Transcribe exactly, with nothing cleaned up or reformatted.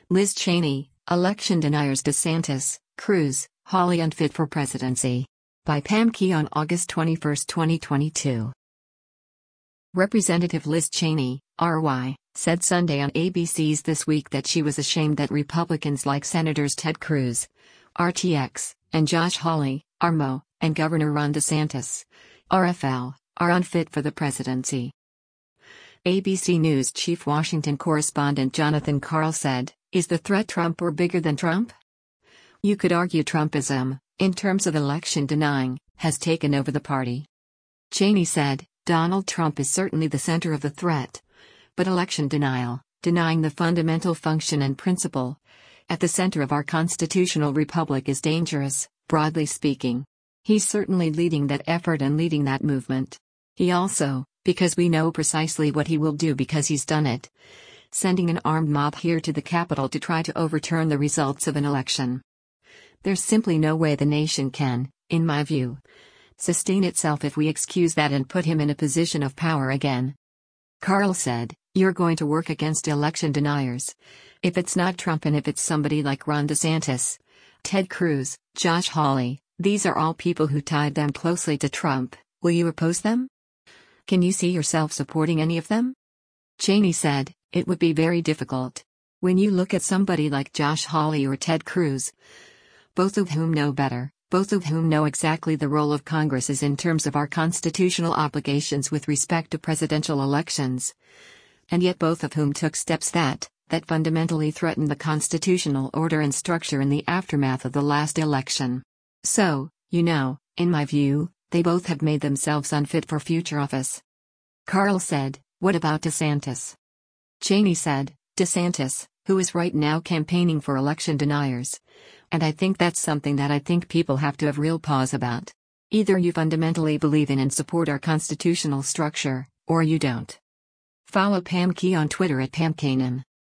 Liz Cheney, election deniers DeSantis, Cruz, Hawley unfit for presidency. By Pam Keon, August twenty-first, twenty twenty-two. Representative Liz Cheney, R Y, said Sunday on A B C's This Week that she was ashamed that Republicans like Senators Ted Cruz, R T X, and Josh Hawley, R M O, and Governor Ron DeSantis, R F L, are unfit for the presidency. A B C News chief Washington correspondent Jonathan Karl said, "Is the threat Trump or bigger than Trump? You could argue Trumpism, in terms of election denying, has taken over the party." Cheney said, "Donald Trump is certainly the center of the threat. But election denial, denying the fundamental function and principle at the center of our constitutional republic is dangerous, broadly speaking. He's certainly leading that effort and leading that movement. He also, because we know precisely what he will do because he's done it, sending an armed mob here to the Capitol to try to overturn the results of an election. There's simply no way the nation can, in my view, sustain itself if we excuse that and put him in a position of power again." Karl said, "You're going to work against election deniers. If it's not Trump and if it's somebody like Ron DeSantis, Ted Cruz, Josh Hawley, these are all people who tied them closely to Trump, will you oppose them? Can you see yourself supporting any of them?" Cheney said, "It would be very difficult. When you look at somebody like Josh Hawley or Ted Cruz, both of whom know better, both of whom know exactly the role of Congress is in terms of our constitutional obligations with respect to presidential elections, and yet both of whom took steps that, that fundamentally threatened the constitutional order and structure in the aftermath of the last election. So, you know, in my view, they both have made themselves unfit for future office." Karl said, "What about DeSantis?" Cheney said, "DeSantis, who is right now campaigning for election deniers. And I think that's something that I think people have to have real pause about. Either you fundamentally believe in and support our constitutional structure, or you don't." Follow Pam Key on Twitter at Pam Kanan.